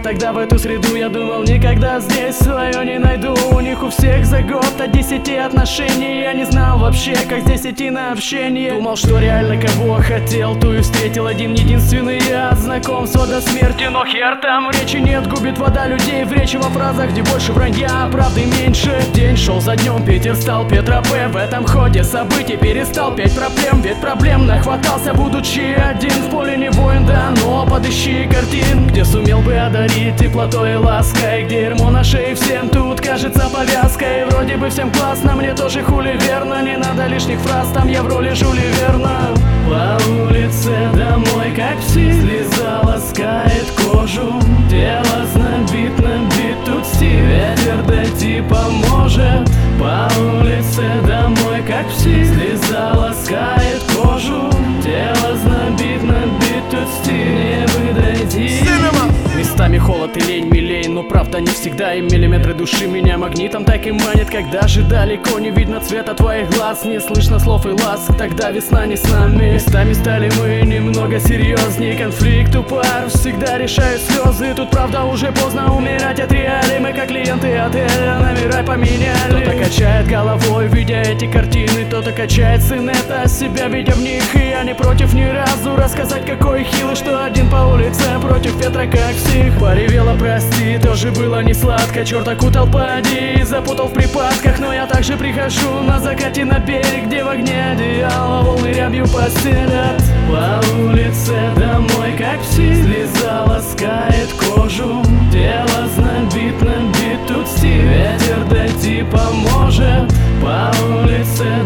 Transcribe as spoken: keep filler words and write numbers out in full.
тогда в эту среду. Я думал, никогда здесь свое не найду. У них у всех за год от десяти отношений. Я не знал вообще, как здесь идти на общение. Думал, что реально кого хотел, ту и встретил. Один единственный я знакомство до смерти. Но хер там, речи нет, губит вода людей. В речи во фразах, где больше вранья, а правды меньше. День шел за днем, Питер стал Петра П. В этом ходе событий перестал пять проблем. Ведь проблем нахватался, будучи один. В поле не воин, да, но подыщи картин, где сумел бы одарить теплотой и лаской, где ермо на шее всем тут кажется повязкой. Вроде бы всем классно, мне тоже хули верно. Не надо лишних фраз, там я в роли Жюли Верна. По улице домой, как пси, слеза ласкает кожу. Тело знобит, набит тут стиль, ветер дойти поможет. По улице домой, как пси, слеза ласкает кожу. Тело знобит, набит тут стиль, не выдойти. Местами холод и лень милей, но правда не всегда. И миллиметры души меня магнитом так и манит. Когда же далеко не видно цвета твоих глаз, не слышно слов и ласк, тогда весна не с нами. Местами стали мы немного серьезнее. Конфликт у пар всегда решают слезы. Тут правда уже поздно умирать от реалий. Мы как клиенты отеля номера поменяли. Кто-то качает головой, видя эти картины, кто-то качает сын это себя, видя в них. И я не против ни разу рассказать, какой хилый, что один по улице против ветра как псих. Поревела, прости, тоже было не сладко. Черт окутал поди и запутал в припадках. Но я также прихожу на закате на берег, где в огне одеяло волны рябью постелят. По улице домой как пси, слеза ласкает кожу. Тело знобит, набит тут стиль, ветер дойти поможет. По улице